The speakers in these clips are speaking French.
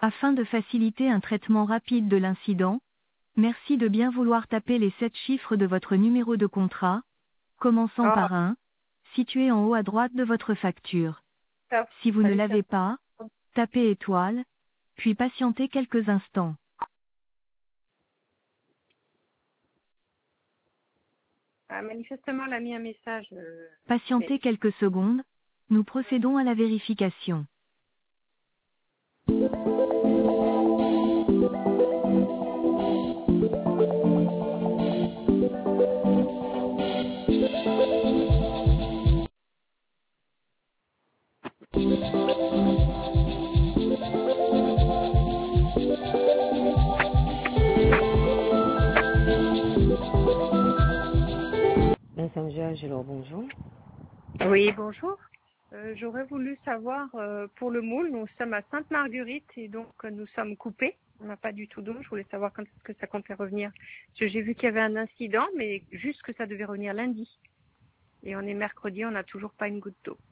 Afin de faciliter un traitement rapide de l'incident, merci de bien vouloir taper les 7 chiffres de votre numéro de contrat, commençant Oh, par un, situé en haut à droite de votre facture. top. Si vous ne Fallait l'avez faire. pas, tapez étoile, puis patientez quelques instants. Ah, manifestement, elle a mis un message. Mais Patientez quelques secondes, nous procédons à la vérification. Messenger Angelo, bonjour. oui, bonjour. J'aurais voulu savoir, pour le moule, nous sommes à Sainte-Marguerite et donc nous sommes coupés. On n'a pas du tout d'eau. Je voulais savoir quand est-ce que ça comptait revenir. Parce que j'ai vu qu'il y avait un incident, mais juste que ça devait revenir lundi. Et on est mercredi, on n'a toujours pas une goutte d'eau.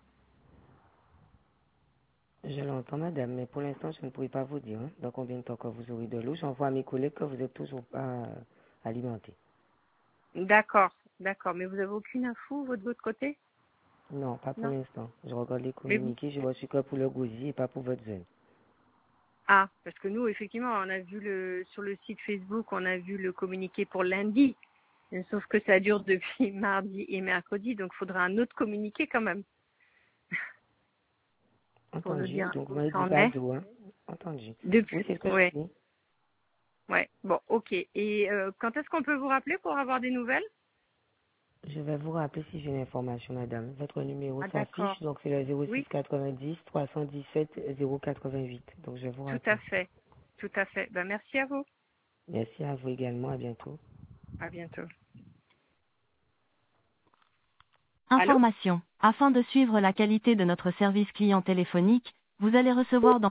Je l'entends, madame, mais pour l'instant, je ne pourrais pas vous dire dans combien de temps que vous aurez de l'eau. J'envoie à mes collègues que vous n'êtes toujours pas alimenté. D'accord, d'accord. Mais vous avez aucune info, vous, de votre côté? Non, pas pour Non. l'instant. Je regarde les Mais vous... communiqués, je reçu que pour le gosier et pas pour votre zone. Ah, parce que nous, effectivement, on a vu sur le site Facebook, on a vu le communiqué pour lundi. Sauf que ça dure depuis mardi et mercredi, donc il faudra un autre communiqué quand même pour nous Entendu. dire Donc, vous où m'avez ça dit en pas est. d'eau, hein. Entendu. Oui, Depuis, c'est ce que je ouais, dis. ouais. Bon, ok. Et quand est-ce qu'on peut vous rappeler pour avoir des nouvelles? Je vais vous rappeler si j'ai l'information, madame. Votre numéro Ah, s'affiche, d'accord. donc c'est le 06 Oui, 90 317 088. Donc, je vais vous tout à rappeler. fait. Tout à fait. Ben, merci à vous. Merci à vous également. À bientôt. À bientôt. Allô? Information. Afin de suivre la qualité de notre service client téléphonique, vous allez recevoir dans